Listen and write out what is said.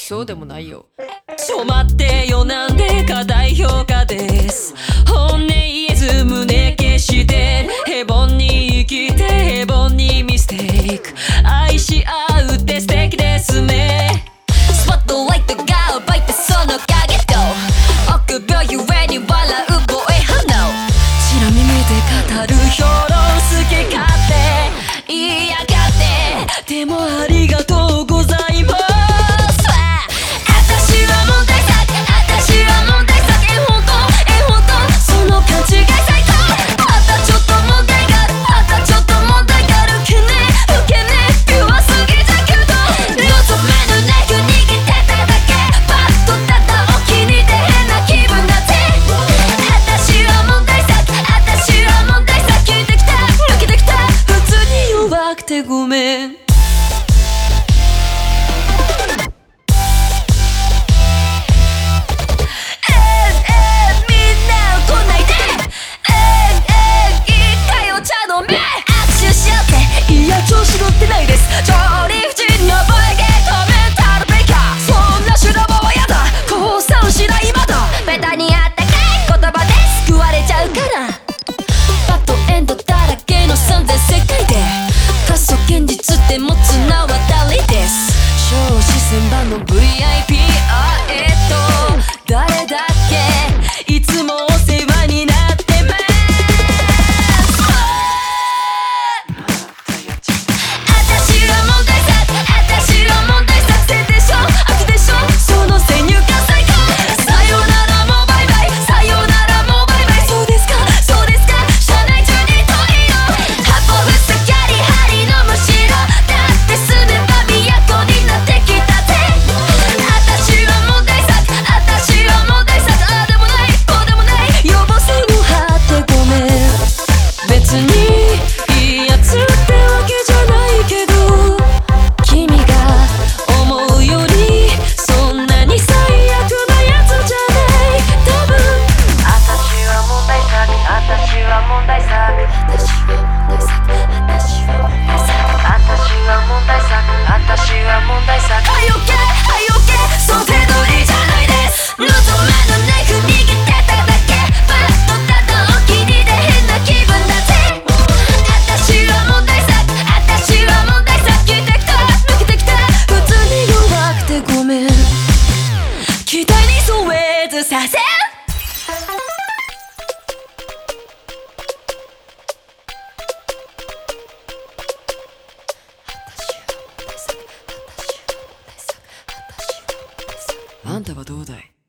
そうでもないよ。 ちょ待ってよ、なんで過大評価です。本音言えず胸消して平凡に生きて平凡にミステイク愛し合うって素敵ですね。スポットライトが奪いてその影と臆病ゆえに笑う防衛反応ちら耳で語る評論好き勝手言いやがってでもありがとうございます。私は問題作私は問題作絵本当その勘違い最高あったちょっと問題があるあったちょっと問題があるけね受けねピュアすぎたけど望めぬネク握ってただけパッとただお気に入りで変な気分だって私は問題作私は問題作聞いてきた抜けてきた普通に弱くてごめん調子乗ってないです超理不尽なボケコメンタルブレイカーそんな修羅場はやだ降参しないまだベタにあったかい言葉で救われちゃうからバッドエンドだらけの3000世界で仮想現実で持つ名は誰です超視線版の VIP 誰だっけいつもお世話になってます期待に添えずさせあんたはどうだい。